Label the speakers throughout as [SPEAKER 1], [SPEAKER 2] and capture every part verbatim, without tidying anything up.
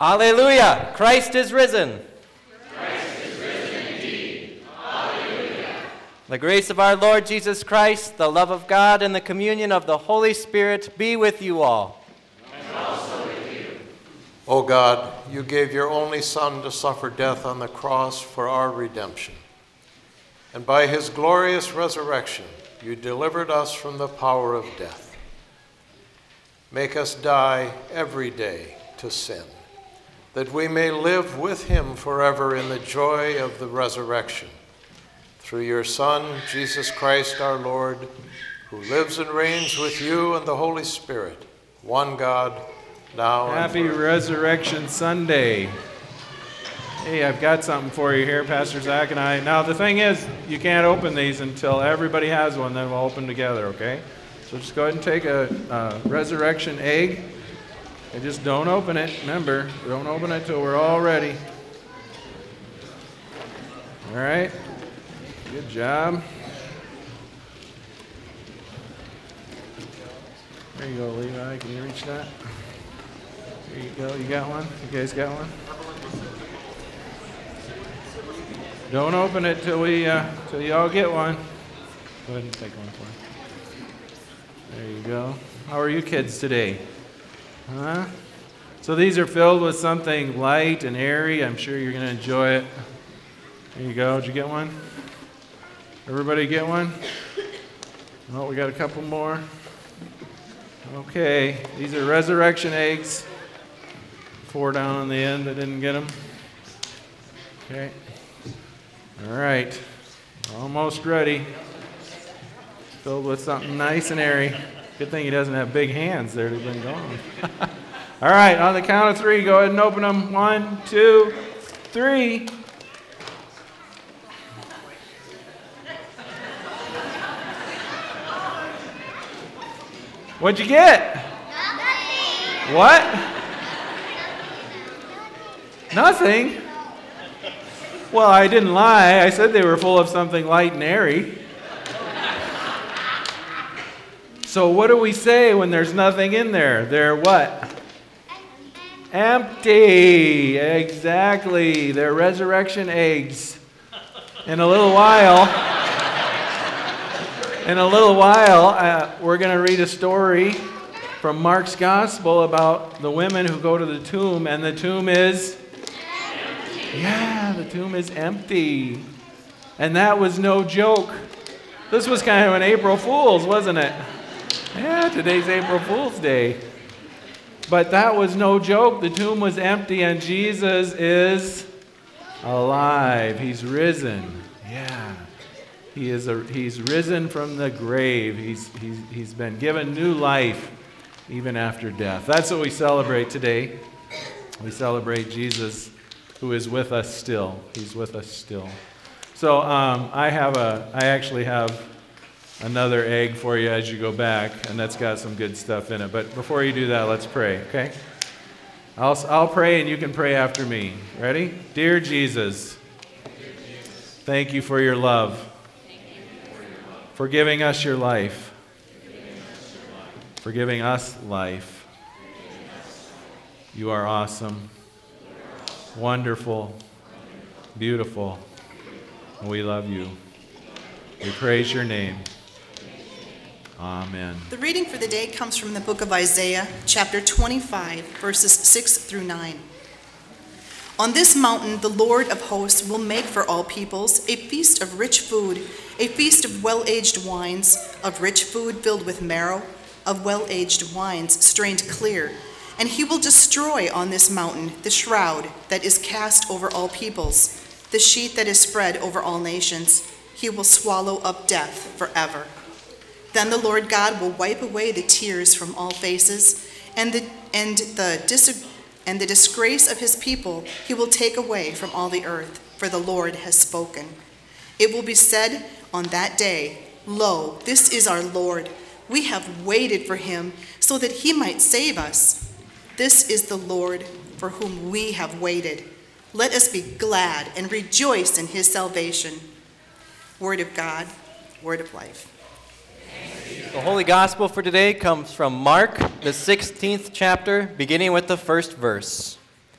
[SPEAKER 1] Hallelujah! Christ is risen.
[SPEAKER 2] Christ is risen indeed. Hallelujah.
[SPEAKER 1] The grace of our Lord Jesus Christ, the love of God, and the communion of the Holy Spirit be with you all.
[SPEAKER 2] And also with you.
[SPEAKER 3] O God, you gave your only Son to suffer death on the cross for our redemption. And by his glorious resurrection, you delivered us from the power of death. Make us die every day to sin, that we may live with him forever in the joy of the resurrection. Through your Son, Jesus Christ our Lord, who lives and reigns with you and the Holy Spirit, one God, now and
[SPEAKER 4] Happy
[SPEAKER 3] forever.
[SPEAKER 4] Resurrection Sunday. Hey, I've got something for you here, Pastor Zach and I. Now, the thing is, you can't open these until everybody has one, then we'll open together, okay? So just go ahead and take a, a resurrection egg. And just don't open it. Remember, don't open it till we're all ready. All right. Good job. There you go, Levi. Can you reach that? There you go. You got one? You guys got one? Don't open it till we uh, till you all get one. Go ahead and take one for me. There you go. How are you kids today? Huh? So these are filled with something light and airy. I'm sure you're going to enjoy it. There you go. Did you get one? Everybody get one? Oh, we got a couple more. Okay. These are resurrection eggs. Four down on the end that didn't get them. Okay. All right. Almost ready. Filled with something nice and airy. Good thing he doesn't have big hands there. They've been going. All right, on the count of three, go ahead and open them. One, two, three. What'd you get? Nothing. What? Nothing? Well, I didn't lie. I said they were full of something light and airy. So what do we say when there's nothing in there? They're what? Empty. Exactly. They're resurrection eggs. In a little while, in a little while, uh, we're going to read a story from Mark's Gospel about the women who go to the tomb, and the tomb is empty. Yeah, the tomb is empty. And that was no joke. This was kind of an April Fool's, wasn't it? Yeah, today's April Fool's Day. But that was no joke. The tomb was empty and Jesus is alive. He's risen. Yeah. He is a, he's risen from the grave. He's, he's, he's been given new life even after death. That's what we celebrate today. We celebrate Jesus who is with us still. He's with us still. So um, I have a, I actually have another egg for you as you go back, and that's got some good stuff in it. But before you do that, let's pray, okay? I'll, I'll pray, and you can pray after me. Ready? Dear Jesus, thank you for your love, for giving us your life, for giving us life. You are awesome, wonderful, beautiful, and we love you. We praise your name. Amen.
[SPEAKER 5] The reading for the day comes from the book of Isaiah, chapter twenty-five, verses six through nine. On this mountain, the Lord of hosts will make for all peoples a feast of rich food, a feast of well-aged wines, of rich food filled with marrow, of well-aged wines strained clear. And he will destroy on this mountain the shroud that is cast over all peoples, the sheet that is spread over all nations. He will swallow up death forever. Then the Lord God will wipe away the tears from all faces, and the and the dis, and the disgrace of his people he will take away from all the earth, for the Lord has spoken. It will be said on that day, Lo, this is our Lord. We have waited for him so that he might save us. This is the Lord for whom we have waited. Let us be glad and rejoice in his salvation. Word of God, word of life.
[SPEAKER 1] The Holy Gospel for today comes from Mark, the sixteenth chapter, beginning with the first verse.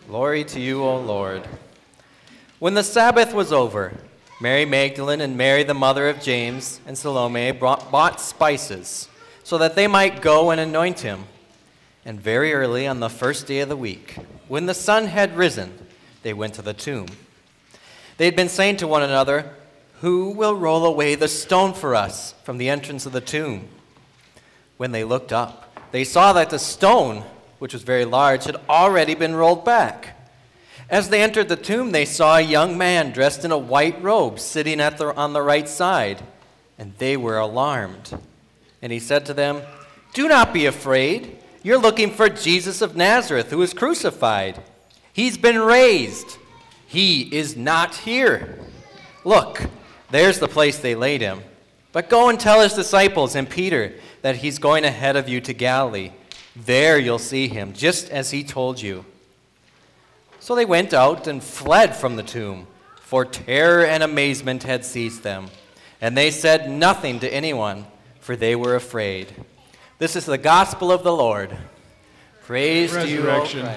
[SPEAKER 1] Glory to you, O Lord. When the Sabbath was over, Mary Magdalene and Mary, the mother of James, and Salome brought, bought spices so that they might go and anoint him. And very early on the first day of the week, when the sun had risen, they went to the tomb. They had been saying to one another, "Who will roll away the stone for us from the entrance of the tomb?" When they looked up, they saw that the stone, which was very large, had already been rolled back. As they entered the tomb, they saw a young man dressed in a white robe sitting at the, on the right side, and they were alarmed. And he said to them, "Do not be afraid. You're looking for Jesus of Nazareth, who was crucified. He's been raised. He is not here. Look, there's the place they laid him. But go and tell his disciples and Peter that he's going ahead of you to Galilee. There you'll see him, just as he told you." So they went out and fled from the tomb, for terror and amazement had seized them. And they said nothing to anyone, for they were afraid. This is the gospel of the Lord. Praise to you, O
[SPEAKER 4] Resurrection.
[SPEAKER 1] Christ.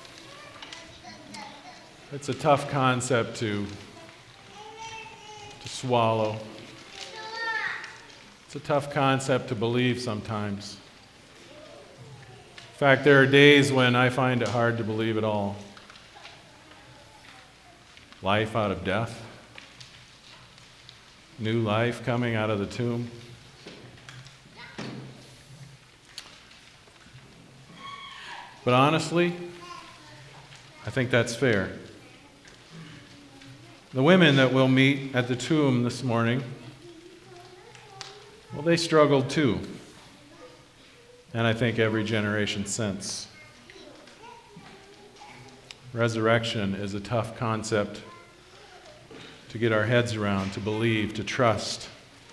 [SPEAKER 4] It's a tough concept to, to swallow. It's a tough concept to believe sometimes. In fact, there are days when I find it hard to believe at all. Life out of death. New life coming out of the tomb. But honestly, I think that's fair. The women that we'll meet at the tomb this morning, well, they struggled too. And I think every generation since. Resurrection is a tough concept to get our heads around, to believe, to trust.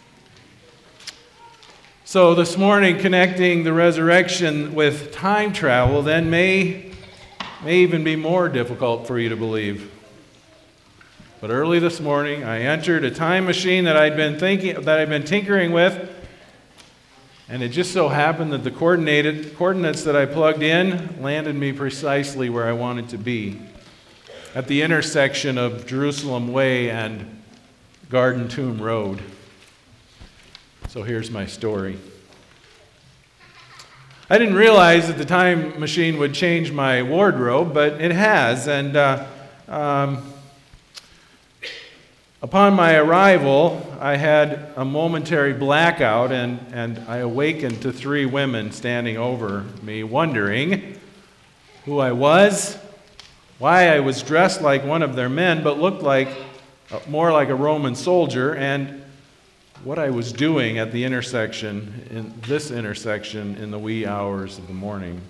[SPEAKER 4] So this morning, connecting the resurrection with time travel then may, may even be more difficult for you to believe. But early this morning, I entered a time machine that I'd been thinking, that I'd been tinkering with, and it just so happened that the coordinated coordinates that I plugged in landed me precisely where I wanted to be, at the intersection of Jerusalem Way and Garden Tomb Road. So here's my story. I didn't realize that the time machine would change my wardrobe, but it has. And uh, um, upon my arrival, I had a momentary blackout, and, and I awakened to three women standing over me, wondering who I was, why I was dressed like one of their men, but looked like uh, more like a Roman soldier, and what I was doing at the intersection, in this intersection, in the wee hours of the morning.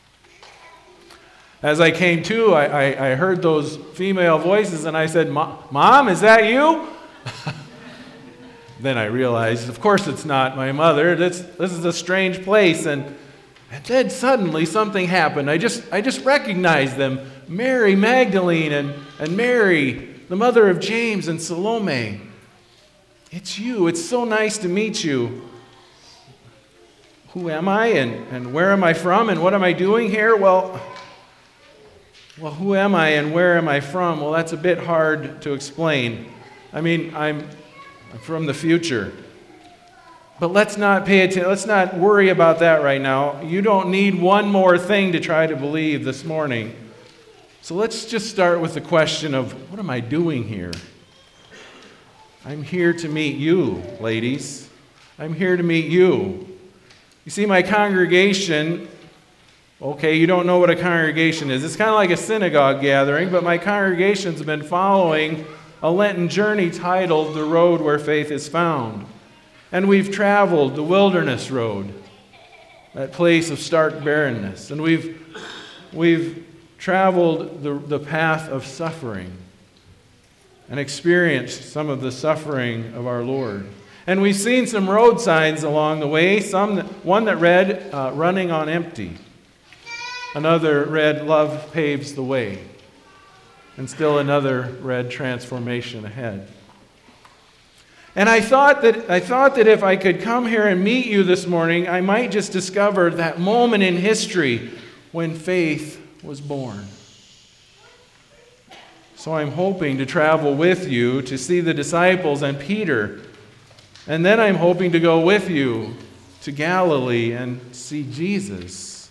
[SPEAKER 4] As I came to, I, I, I heard those female voices, and I said, "Mom, is that you?" Then I realized, of course it's not my mother. This, this is a strange place. And, and then suddenly something happened. I just, I just recognized them. Mary Magdalene and, and Mary, the mother of James and Salome. It's you. It's so nice to meet you. Who am I, and, and where am I from, and what am I doing here? Well, well, who am I and where am I from? Well, that's a bit hard to explain. I mean, I'm, I'm from the future. But let's not pay attention. Let's not worry about that right now. You don't need one more thing to try to believe this morning. So let's just start with the question of, what am I doing here? I'm here to meet you, ladies. I'm here to meet you. You see, my congregation, okay, you don't know what a congregation is. It's kind of like a synagogue gathering, but my congregation's been following a Lenten journey titled The Road Where Faith is Found. And we've traveled the wilderness road, that place of stark barrenness. And we've, we've traveled the, the path of suffering and experienced some of the suffering of our Lord. And we've seen some road signs along the way, some that, one that read, uh, running on empty. Another read, love paves the way. And still another read, transformation ahead. And I thought that I thought that if I could come here and meet you this morning, I might just discover that moment in history when faith was born. So I'm hoping to travel with you to see the disciples and Peter. And then I'm hoping to go with you to Galilee and see Jesus.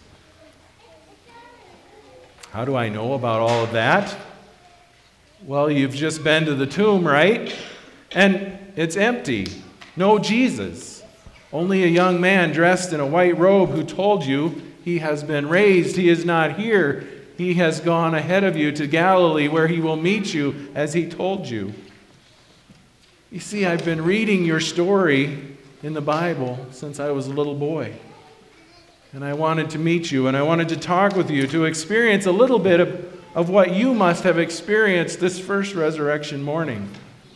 [SPEAKER 4] How do I know about all of that? Well, you've just been to the tomb, right? And it's empty. No Jesus. Only a young man dressed in a white robe who told you he has been raised. He is not here. He has gone ahead of you to Galilee, where he will meet you as he told you. You see, I've been reading your story in the Bible since I was a little boy. And I wanted to meet you, and I wanted to talk with you, to experience a little bit of, of what you must have experienced this first resurrection morning.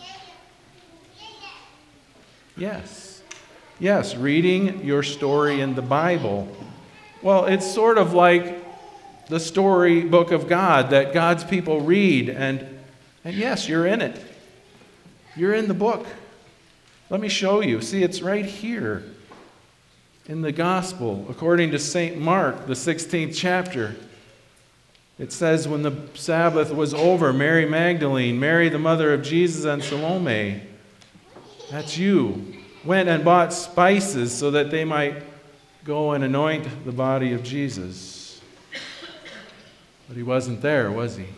[SPEAKER 4] Yes. Yes, reading your story in the Bible. Well, it's sort of like the storybook of God that God's people read, and, and yes, you're in it. You're in the book. Let me show you. See, it's right here in the Gospel, according to Saint Mark, the sixteenth chapter. It says, when the Sabbath was over, Mary Magdalene, Mary the mother of Jesus, and Salome, that's you, went and bought spices so that they might go and anoint the body of Jesus. But he wasn't there, was he?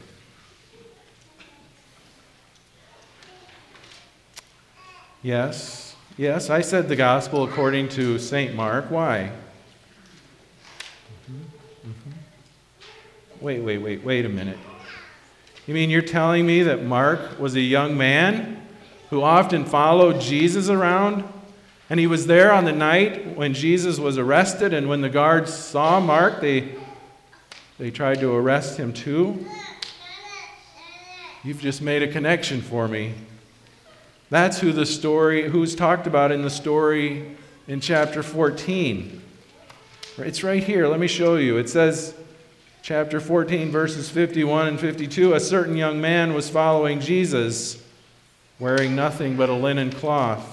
[SPEAKER 4] Yes, yes, I said the gospel according to Saint Mark. Why? Mm-hmm. Mm-hmm. Wait, wait, wait, wait a minute. You mean you're telling me that Mark was a young man who often followed Jesus around? And he was there on the night when Jesus was arrested, and when the guards saw Mark, they, they tried to arrest him too? You've just made a connection for me. That's who the story, who's talked about in the story in chapter fourteen. It's right here. Let me show you. It says, chapter fourteen, verses fifty-one and fifty-two, a certain young man was following Jesus, wearing nothing but a linen cloth.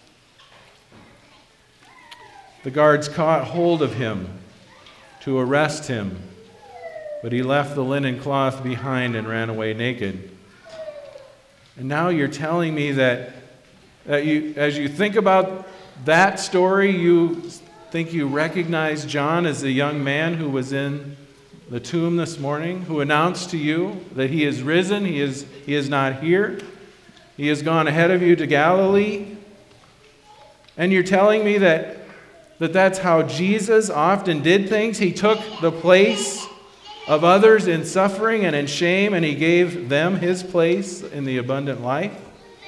[SPEAKER 4] The guards caught hold of him to arrest him, but he left the linen cloth behind and ran away naked. And now you're telling me that, that you, as you think about that story, you think you recognize John as the young man who was in the tomb this morning, who announced to you that he is risen, he is, he is not here, he has gone ahead of you to Galilee. And you're telling me that, that that's how Jesus often did things. He took the place of others in suffering and in shame, and he gave them his place in the abundant life.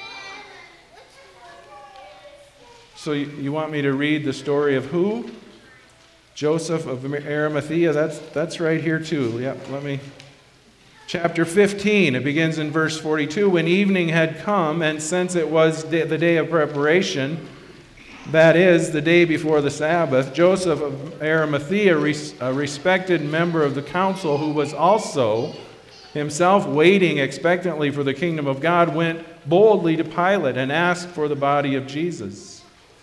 [SPEAKER 4] So you, you want me to read the story of who? Joseph of Arimathea. That's, that's right here too. Yep, let me... Chapter fifteen, it begins in verse forty-two. When evening had come, and since it was the day of preparation, that is, the day before the Sabbath, Joseph of Arimathea, a respected member of the council, who was also himself waiting expectantly for the kingdom of God, went boldly to Pilate and asked for the body of Jesus.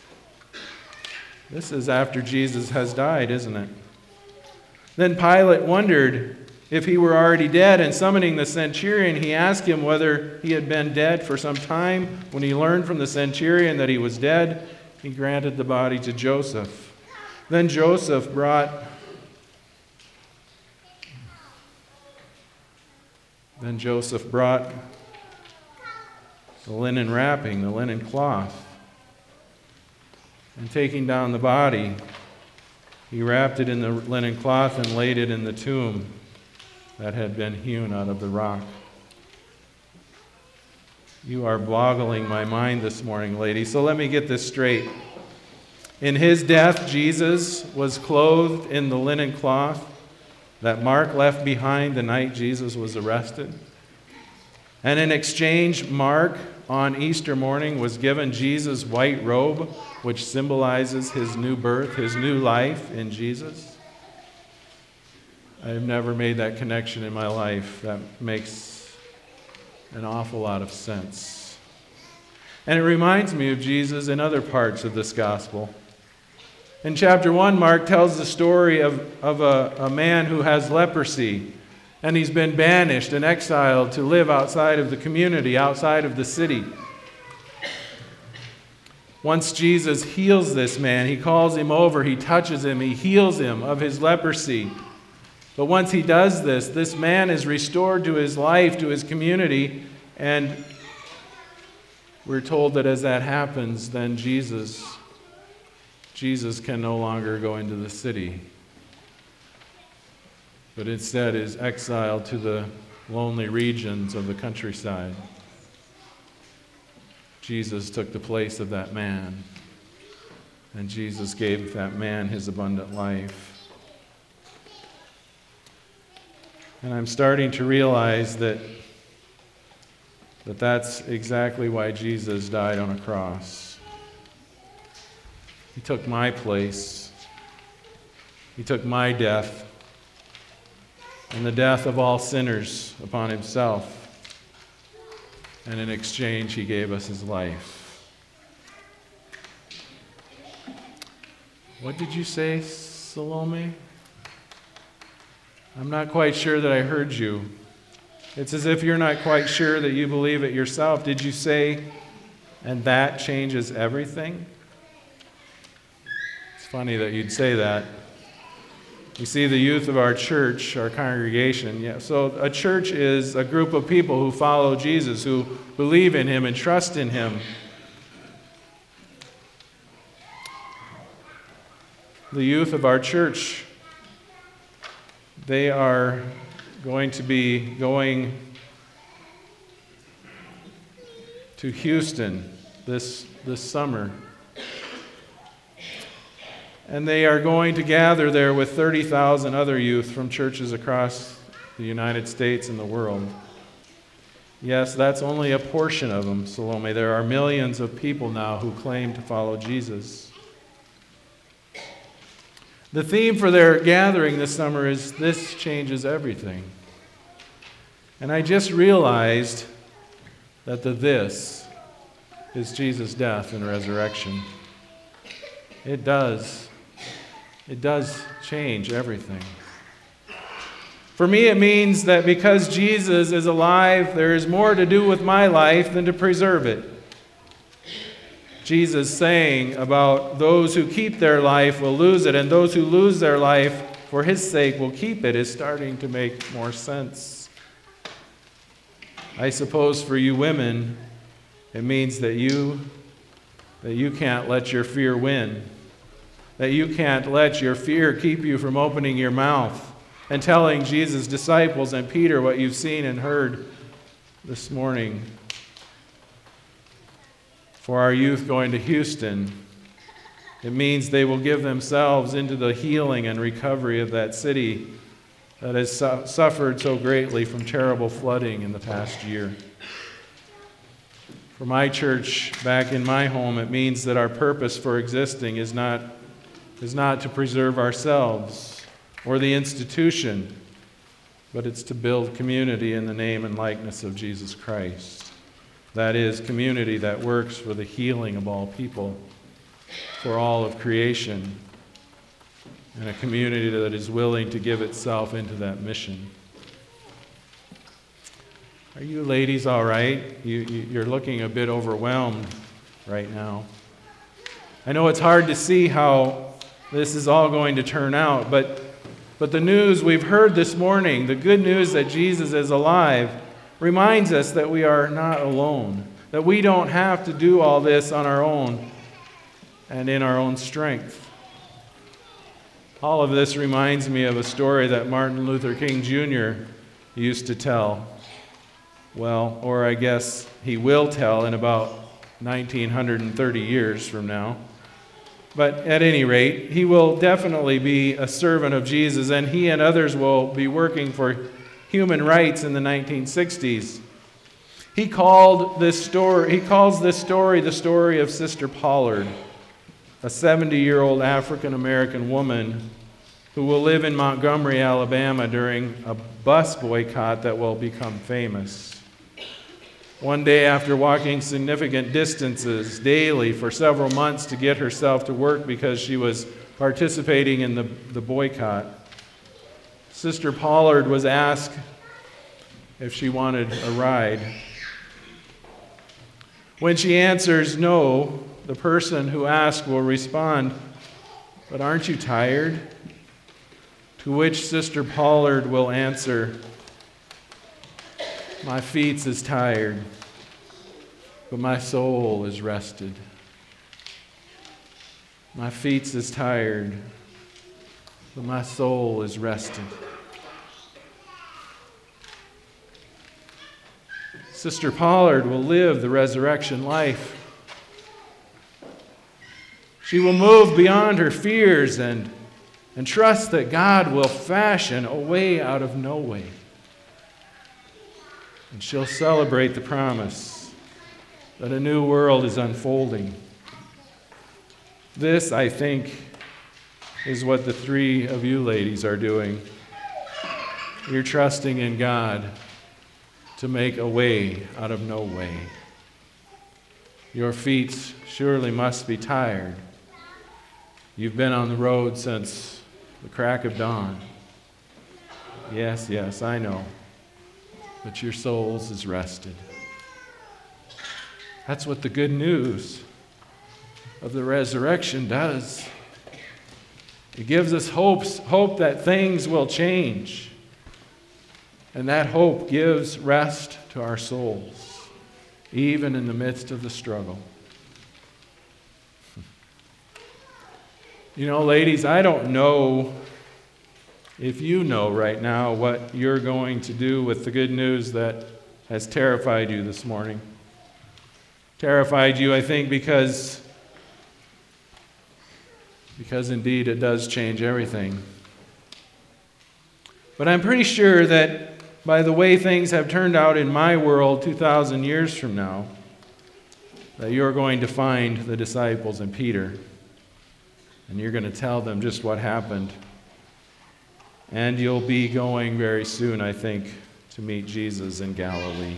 [SPEAKER 4] This is after Jesus has died, isn't it? Then Pilate wondered if he were already dead, and summoning the centurion, he asked him whether he had been dead for some time. When he learned from the centurion that he was dead, he granted the body to Joseph. Then Joseph brought Then Joseph brought the linen wrapping, the linen cloth, and taking down the body, he wrapped it in the linen cloth and laid it in the tomb that had been hewn out of the rock. You are boggling my mind this morning, lady. So let me get this straight. In his death, Jesus was clothed in the linen cloth that Mark left behind the night Jesus was arrested. And in exchange, Mark, on Easter morning, was given Jesus' white robe, which symbolizes his new birth, his new life in Jesus. I've never made that connection in my life. That makes an awful lot of sense. And it reminds me of Jesus in other parts of this gospel. In chapter one, Mark tells the story of, of a, a man who has leprosy. And he's been banished and exiled to live outside of the community, outside of the city. Once Jesus heals this man, he calls him over, he touches him, he heals him of his leprosy. But once he does this, this man is restored to his life, to his community, and we're told that as that happens, then Jesus, Jesus can no longer go into the city, but instead is exiled to the lonely regions of the countryside. Jesus took the place of that man, and Jesus gave that man his abundant life. And I'm starting to realize that, that that's exactly why Jesus died on a cross. He took my place. He took my death and the death of all sinners upon himself. And in exchange, he gave us his life. What did you say, Salome? I'm not quite sure that I heard you. It's as if you're not quite sure that you believe it yourself. Did you say, and that changes everything? It's funny that you'd say that. You see, the youth of our church, our congregation, yeah. So a church is a group of people who follow Jesus, who believe in him and trust in him. The youth of our church, they are going to be going to Houston this, this summer. And they are going to gather there with thirty thousand other youth from churches across the United States and the world. Yes, that's only a portion of them, Salome. There are millions of people now who claim to follow Jesus. The theme for their gathering this summer is "This Changes Everything." And I just realized that the this is Jesus' death and resurrection. It does. It does change everything. For me, it means that because Jesus is alive, there is more to do with my life than to preserve it. Jesus saying about those who keep their life will lose it, and those who lose their life for his sake will keep it, is starting to make more sense. I suppose for you women, it means that you that you can't let your fear win, that you can't let your fear keep you from opening your mouth and telling Jesus' disciples and Peter what you've seen and heard this morning. For our youth going to Houston, it means they will give themselves into the healing and recovery of that city that has su- suffered so greatly from terrible flooding in the past year. For my church back in my home, it means that our purpose for existing is not, is not to preserve ourselves or the institution, but it's to build community in the name and likeness of Jesus Christ. That is, community that works for the healing of all people, for all of creation, and a community that is willing to give itself into that mission. Are you ladies all right? You, you, you're looking a bit overwhelmed right now. I know it's hard to see how this is all going to turn out, but, but the news we've heard this morning, the good news that Jesus is alive, reminds us that we are not alone, that we don't have to do all this on our own and in our own strength. All of this reminds me of a story that Martin Luther King Junior used to tell. Well, or I guess he will tell in about nineteen thirty years from now. But at any rate, he will definitely be a servant of Jesus, and he and others will be working for human rights in the nineteen sixties. He called this story, he calls this story the story of Sister Pollard, a seventy-year-old African-American woman who will live in Montgomery, Alabama during a bus boycott that will become famous. One day, after walking significant distances daily for several months to get herself to work because she was participating in the, the boycott, Sister Pollard was asked if she wanted a ride. When she answers no, the person who asked will respond, "But aren't you tired?" To which Sister Pollard will answer, "My feet is tired, but my soul is rested. My feet is tired, but my soul is rested." Sister Pollard will live the resurrection life. She will move beyond her fears and, and trust that God will fashion a way out of no way. And she'll celebrate the promise that a new world is unfolding. This, I think, is what the three of you ladies are doing. You're trusting in God to make a way out of no way. Your feet surely must be tired. You've been on the road since the crack of dawn. Yes, yes, I know. But your souls is rested. That's what the good news of the resurrection does. It gives us hopes, hope that things will change. And that hope gives rest to our souls, even in the midst of the struggle. You know, ladies, I don't know if you know right now what you're going to do with the good news that has terrified you this morning. Terrified you, I think, because, because indeed it does change everything. But I'm pretty sure that by the way things have turned out in my world two thousand years from now, that you're going to find the disciples and Peter, and you're going to tell them just what happened. And you'll be going very soon, I think, to meet Jesus in Galilee.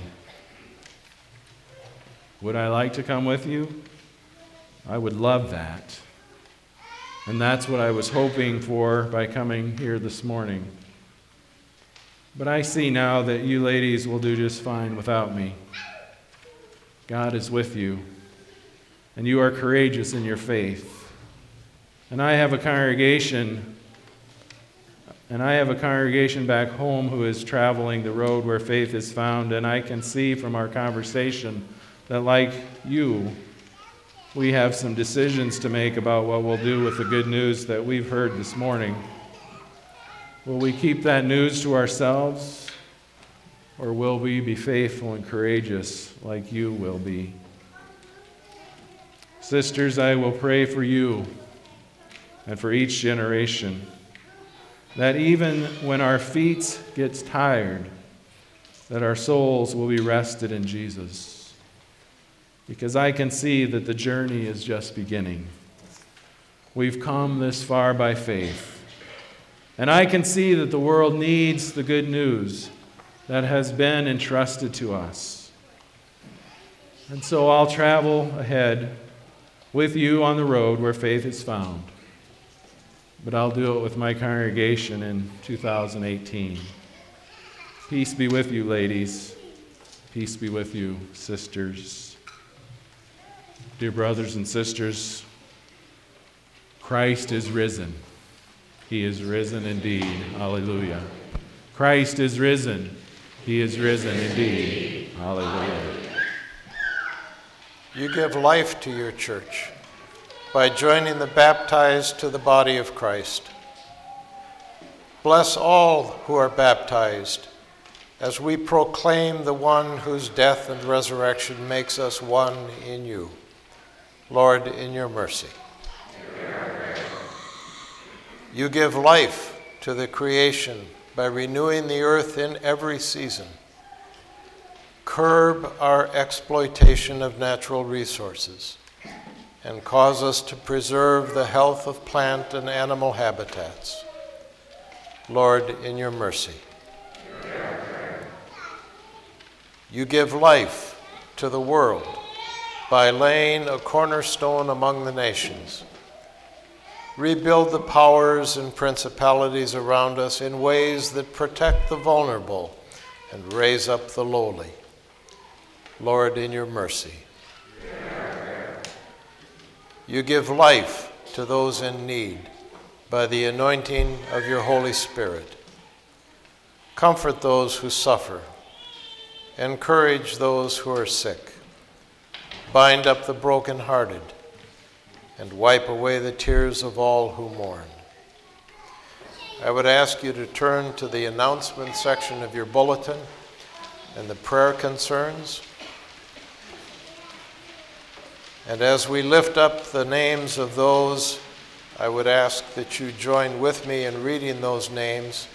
[SPEAKER 4] Would I like to come with you? I would love that. And that's what I was hoping for by coming here this morning. But I see now that you ladies will do just fine without me. God is with you, and you are courageous in your faith. And I have a congregation, and I have a congregation back home who is traveling the road where faith is found, and I can see from our conversation that, like you, we have some decisions to make about what we'll do with the good news that we've heard this morning. Will we keep that news to ourselves, or will we be faithful and courageous like you will be? Sisters, I will pray for you and for each generation, that even when our feet get tired, that our souls will be rested in Jesus. Because I can see that the journey is just beginning. We've come this far by faith. And I can see that the world needs the good news that has been entrusted to us. And so I'll travel ahead with you on the road where faith is found. But I'll do it with my congregation in two thousand eighteen. Peace be with you, ladies. Peace be with you, sisters. Dear brothers and sisters, Christ is risen. He is risen indeed. Hallelujah. Christ is risen. He is risen indeed. Hallelujah.
[SPEAKER 3] You give life to your church by joining the baptized to the body of Christ. Bless all who are baptized as we proclaim the one whose death and resurrection makes us one in you. Lord, in your mercy. You give life to the creation by renewing the earth in every season. Curb our exploitation of natural resources and cause us to preserve the health of plant and animal habitats. Lord, in your mercy. You give life to the world by laying a cornerstone among the nations. Rebuild the powers and principalities around us in ways that protect the vulnerable and raise up the lowly. Lord, in your mercy. You give life to those in need by the anointing of your Holy Spirit. Comfort those who suffer. Encourage those who are sick. Bind up the brokenhearted and wipe away the tears of all who mourn. I would ask you to turn to the announcement section of your bulletin and the prayer concerns. And as we lift up the names of those, I would ask that you join with me in reading those names.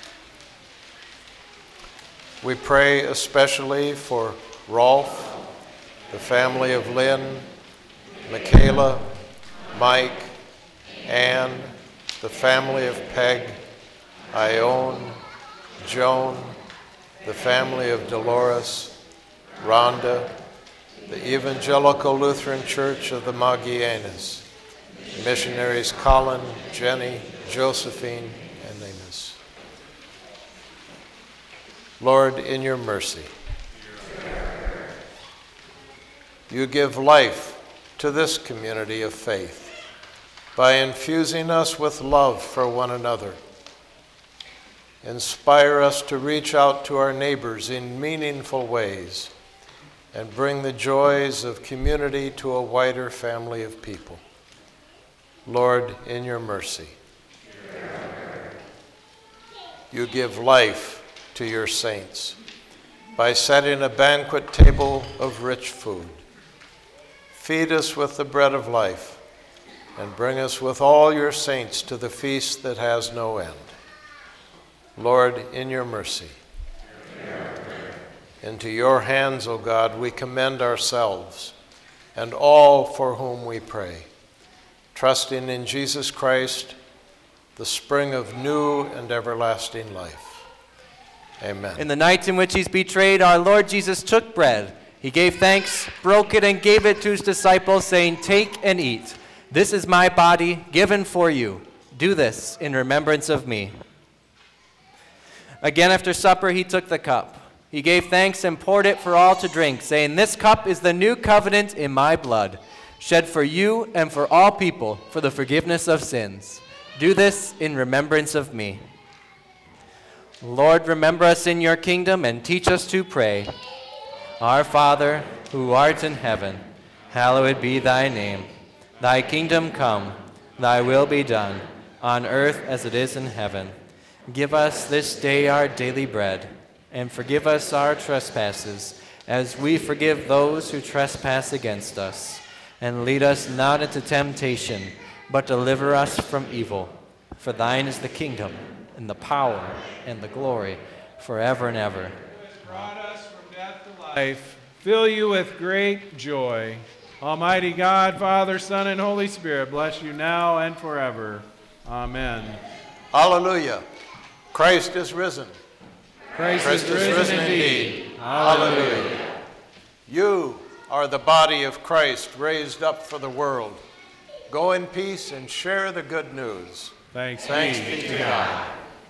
[SPEAKER 3] We pray especially for Rolf, the family of Lynn, Michaela, Mike, Ann, the family of Peg, Ione, Joan, the family of Dolores, Rhonda, the Evangelical Lutheran Church of the Magianas, missionaries Colin, Jenny, Josephine, and Amos. Lord, in your mercy, you give life to this community of faith by infusing us with love for one another. Inspire us to reach out to our neighbors in meaningful ways and bring the joys of community to a wider family of people. Lord, in your mercy, you give life to your saints by setting a banquet table of rich food. Feed us with the bread of life and bring us with all your saints to the feast that has no end. Lord, in your mercy. Into your hands, O God, we commend ourselves and all for whom we pray, trusting in Jesus Christ, the spring of new and everlasting life. Amen.
[SPEAKER 1] In the night in which he's betrayed, our Lord Jesus took bread. He gave thanks, broke it, and gave it to his disciples, saying, "Take and eat. This is my body given for you. Do this in remembrance of me." Again after supper, he took the cup. He gave thanks and poured it for all to drink, saying, "This cup is the new covenant in my blood, shed for you and for all people for the forgiveness of sins. Do this in remembrance of me." Lord, remember us in your kingdom and teach us to pray. Our Father, who art in heaven, hallowed be thy name. Thy kingdom come, thy will be done, on earth as it is in heaven. Give us this day our daily bread, and forgive us our trespasses, as we forgive those who trespass against us. And lead us not into temptation, but deliver us from evil. For thine is the kingdom, and the power, and the glory, forever and ever.
[SPEAKER 4] Brought us from death to life, fill you with great joy. Almighty God, Father, Son, and Holy Spirit, bless you now and forever. Amen.
[SPEAKER 3] Hallelujah. Christ is risen.
[SPEAKER 4] Christ,
[SPEAKER 3] Christ
[SPEAKER 4] is risen,
[SPEAKER 3] is risen
[SPEAKER 4] indeed.
[SPEAKER 3] indeed.
[SPEAKER 4] Hallelujah.
[SPEAKER 3] Hallelujah. You are the body of Christ raised up for the world. Go in peace and share the good news.
[SPEAKER 4] Thanks,
[SPEAKER 3] Thanks
[SPEAKER 4] be
[SPEAKER 3] be to God.